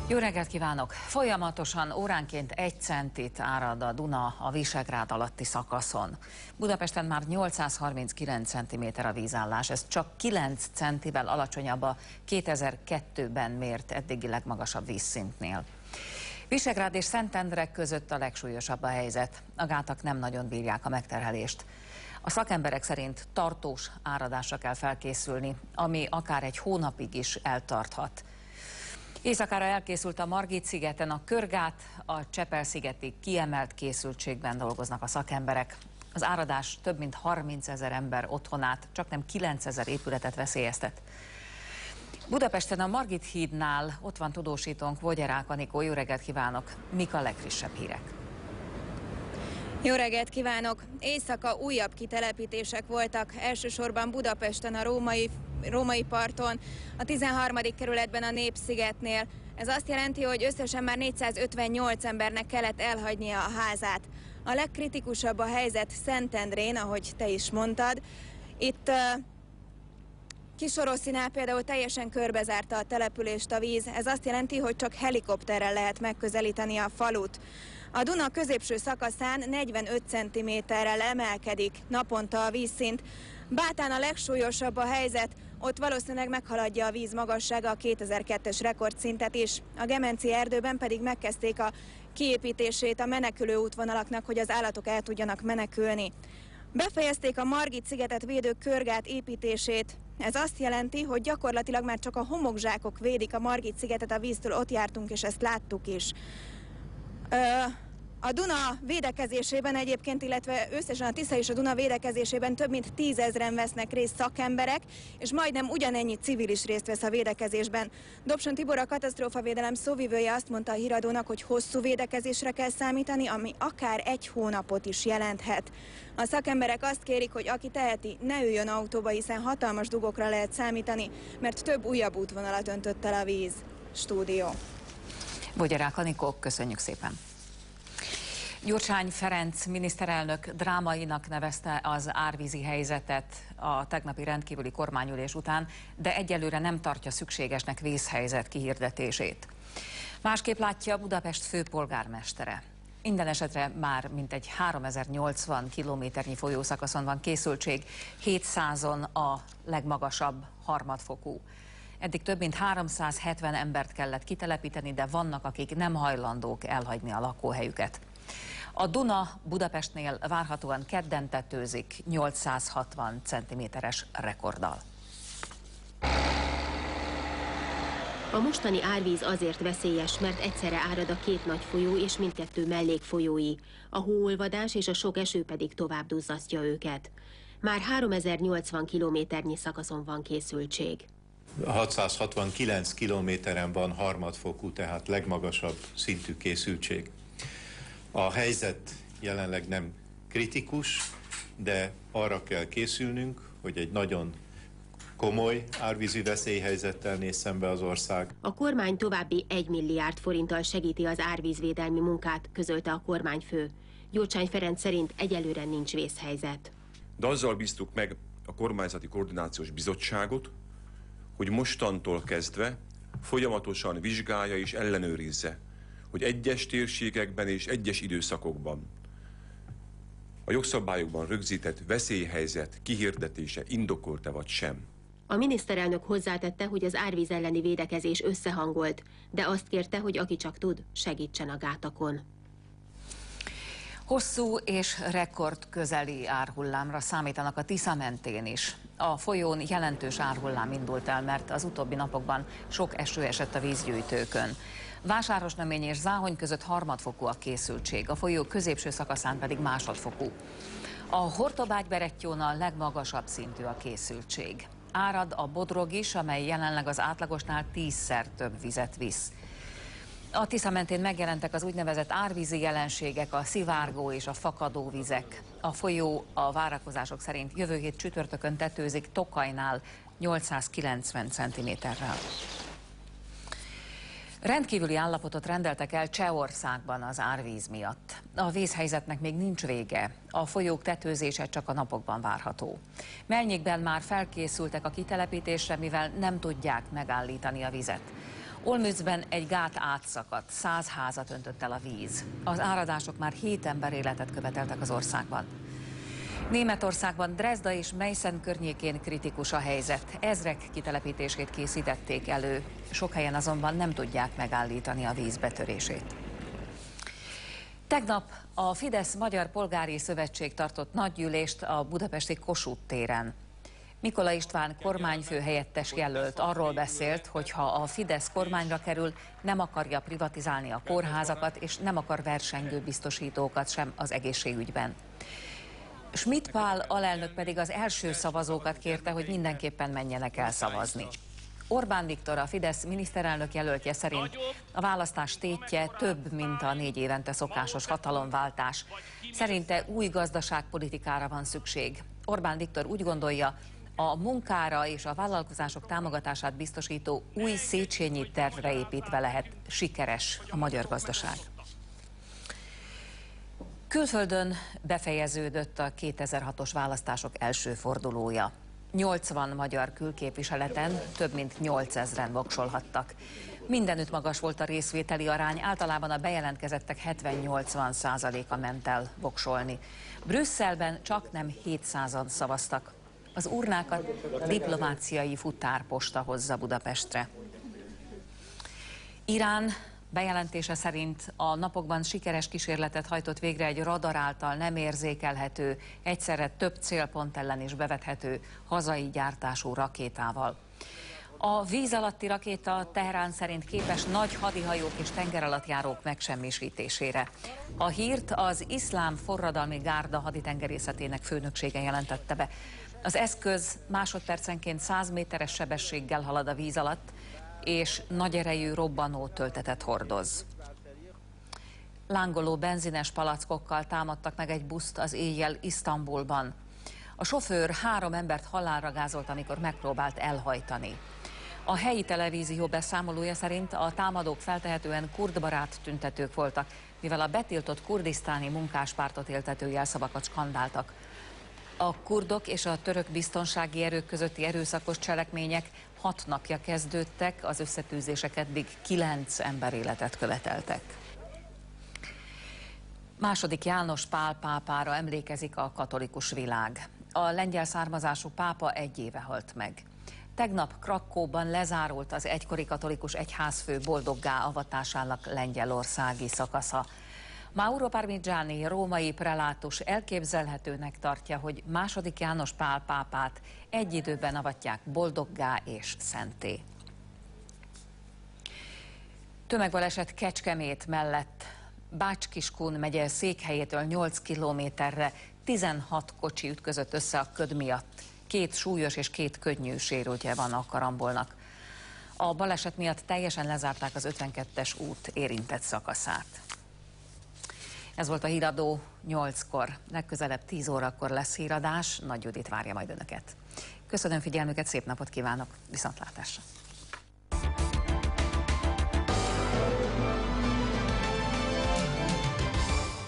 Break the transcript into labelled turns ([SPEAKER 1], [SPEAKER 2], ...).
[SPEAKER 1] Jó reggelt kívánok! Folyamatosan óránként 1 centit árad a Duna a Visegrád alatti szakaszon. Budapesten már 839 cm a vízállás, ez csak 9 centivel alacsonyabb a 2002-ben mért eddigi legmagasabb vízszintnél. Visegrád és Szentendre között a legsúlyosabb a helyzet. A gátak nem nagyon bírják a megterhelést. A szakemberek szerint tartós áradásra kell felkészülni, ami akár egy hónapig is eltarthat. Éjszakára elkészült a Margit-szigeten a körgát, a Csepel-szigeti kiemelt készültségben dolgoznak a szakemberek. Az áradás több mint 30 000 ember otthonát, csaknem 9 000 épületet veszélyeztet. Budapesten a Margit hídnál ott van tudósítónk, Vogyerák Anikó. Jó reggelt kívánok! Mik a legfrissebb hírek?
[SPEAKER 2] Jó reggelt kívánok! Éjszaka újabb kitelepítések voltak, elsősorban Budapesten a római parton, a 13. kerületben a Népszigetnél. Ez azt jelenti, hogy összesen már 458 embernek kellett elhagynia a házát. A legkritikusabb a helyzet Szentendrén, ahogy te is mondtad. Itt Kisoroszinál például teljesen körbezárta a települést a víz. Ez azt jelenti, hogy csak helikopterrel lehet megközelíteni a falut. A Duna középső szakaszán 45 cm-rel emelkedik naponta a vízszint. Bátán a legsúlyosabb a helyzet, ott valószínűleg meghaladja a víz magassága a 2002-es rekordszintet is. A Gemenci erdőben pedig megkezdték a kiépítését a menekülő útvonalaknak, hogy az állatok el tudjanak menekülni. Befejezték a Margit-szigetet védő körgát építését. Ez azt jelenti, hogy gyakorlatilag már csak a homokzsákok védik a Margit-szigetet a víztől, ott jártunk és ezt láttuk is. A Duna védekezésében egyébként, illetve összesen a Tisza és a Duna védekezésében több mint 10 000-en vesznek részt szakemberek, és majdnem ugyanennyi civil is részt vesz a védekezésben. Dobson Tibor, a katasztrófavédelem szóvivője azt mondta a híradónak, hogy hosszú védekezésre kell számítani, ami akár 1 hónapot is jelenthet. A szakemberek azt kérik, hogy aki teheti, ne üljön autóba, hiszen hatalmas dugókra lehet számítani, mert több újabb útvonalat öntött el a víz. Stúdió.
[SPEAKER 1] Vogyerák Anikó, köszönjük szépen! Gyurcsány Ferenc miniszterelnök drámainak nevezte az árvízi helyzetet a tegnapi rendkívüli kormányülés után, de egyelőre nem tartja szükségesnek vészhelyzet kihirdetését. Másképp látja Budapest főpolgármestere. Minden esetre már mintegy 3080 kilométernyi folyószakaszon van készültség, 700-on a legmagasabb harmadfokú. Eddig több mint 370 embert kellett kitelepíteni, de vannak, akik nem hajlandók elhagyni a lakóhelyüket. A Duna Budapestnél várhatóan kedden tetőzik 860 cm-es rekorddal.
[SPEAKER 3] A mostani árvíz azért veszélyes, mert egyszerre árad a 2 nagy folyó és mindkettő mellékfolyói. A hóolvadás és a sok eső pedig tovább duzzasztja őket. Már 3080 kilométernyi szakaszon van készültség.
[SPEAKER 4] 669 kilométeren van harmadfokú, tehát legmagasabb szintű készültség. A helyzet jelenleg nem kritikus, de arra kell készülnünk, hogy egy nagyon komoly árvízi veszélyhelyzettel néz szembe az ország.
[SPEAKER 3] A kormány további 1 milliárd forinttal segíti az árvízvédelmi munkát, közölte a kormányfő. Gyurcsány Ferenc szerint egyelőre nincs vészhelyzet.
[SPEAKER 5] De azzal bíztuk meg a kormányzati koordinációs bizottságot, hogy mostantól kezdve folyamatosan vizsgálja és ellenőrizze, hogy egyes térségekben és egyes időszakokban a jogszabályokban rögzített veszélyhelyzet kihirdetése indokolt-e vagy sem.
[SPEAKER 3] A miniszterelnök hozzátette, hogy az árvíz elleni védekezés összehangolt, de azt kérte, hogy aki csak tud, segítsen a gátakon.
[SPEAKER 1] Hosszú és rekord közeli árhullámra számítanak a Tisza mentén is. A folyón jelentős árhullám indult el, mert az utóbbi napokban sok eső esett a vízgyűjtőkön. Vásárosnamény és Záhony között harmadfokú a készültség, a folyó középső szakaszán pedig másodfokú. A Hortobágy-Berettyón a legmagasabb szintű a készültség. Árad a Bodrog is, amely jelenleg az átlagosnál 10-szer több vizet visz. A Tisza mentén megjelentek az úgynevezett árvízi jelenségek, a szivárgó és a fakadó vizek. A folyó a várakozások szerint jövő hét csütörtökön tetőzik Tokajnál 890 cm-rel. Rendkívüli állapotot rendeltek el Csehországban az árvíz miatt. A vészhelyzetnek még nincs vége, a folyók tetőzése csak a napokban várható. Melnyikben már felkészültek a kitelepítésre, mivel nem tudják megállítani a vizet. Olmützben egy gát átszakadt, 100 házat öntött el a víz. Az áradások már 7 ember életet követeltek az országban. Németországban Dresda és Meissen környékén kritikus a helyzet. Ezrek kitelepítését készítették elő. Sok helyen azonban nem tudják megállítani a víz betörését. Tegnap a Fidesz Magyar Polgári Szövetség tartott nagygyűlést a budapesti Kossuth téren. Mikola István kormányfő helyettes jelölt arról beszélt, hogy ha a Fidesz kormányra kerül, nem akarja privatizálni a kórházakat, és nem akar versengő biztosítókat sem az egészségügyben. Schmidt Pál alelnök pedig az első szavazókat kérte, hogy mindenképpen menjenek el szavazni. Orbán Viktor, a Fidesz miniszterelnök jelöltje szerint a választás tétje több, mint a 4 évente szokásos hatalomváltás. Szerinte új gazdaságpolitikára van szükség. Orbán Viktor úgy gondolja, a munkára és a vállalkozások támogatását biztosító új Széchenyi tervre építve lehet sikeres a magyar gazdaság. Külföldön befejeződött a 2006-os választások első fordulója. 80 magyar külképviseleten több mint 8000-en voksolhattak. Mindenütt magas volt a részvételi arány, általában a bejelentkezettek 70-80%-a ment el voksolni. Brüsszelben csak nem 700-an szavaztak. Az urnákat a diplomáciai futárposta hozza Budapestre. Irán bejelentése szerint a napokban sikeres kísérletet hajtott végre egy radar által nem érzékelhető, egyszerre több célpont ellen is bevethető hazai gyártású rakétával. A víz alatti rakéta Teherán szerint képes nagy hadihajók és tengeralattjárók megsemmisítésére. A hírt az Iszlám Forradalmi Gárda haditengerészetének főnöksége jelentette be. Az eszköz másodpercenként 100 méteres sebességgel halad a víz alatt, és nagy erejű robbanó töltetet hordoz. Lángoló benzines palackokkal támadtak meg egy buszt az éjjel Isztambulban. A sofőr 3 embert halálra gázolt, amikor megpróbált elhajtani. A helyi televízió beszámolója szerint a támadók feltehetően kurdbarát tüntetők voltak, mivel a betiltott kurdisztáni munkáspártot éltető jelszavakat skandáltak. A kurdok és a török biztonsági erők közötti erőszakos cselekmények 6 napja kezdődtek, az összetűzések eddig 9 ember életet követeltek. II. János Pál pápára emlékezik a katolikus világ. A lengyel származású pápa 1 éve halt meg. Tegnap Krakkóban lezárult az egykori katolikus egyházfő boldoggá avatásának lengyelországi szakasza. Mauro Parmigiani római prelátus elképzelhetőnek tartja, hogy II. János Pál pápát egy időben avatják boldoggá és szentté. Tömegbaleset Kecskemét mellett. Bács-Kiskun megye székhelyétől 8 kilométerre 16 kocsi ütközött össze a köd miatt. 2 súlyos és 2 könnyű sérültje van a karambolnak. A baleset miatt teljesen lezárták az 52-es út érintett szakaszát. Ez volt a híradó 8-kor. Legközelebb 10 órakor lesz híradás. Nagy Judit várja majd önöket. Köszönöm figyelmüket, szép napot kívánok, viszontlátásra!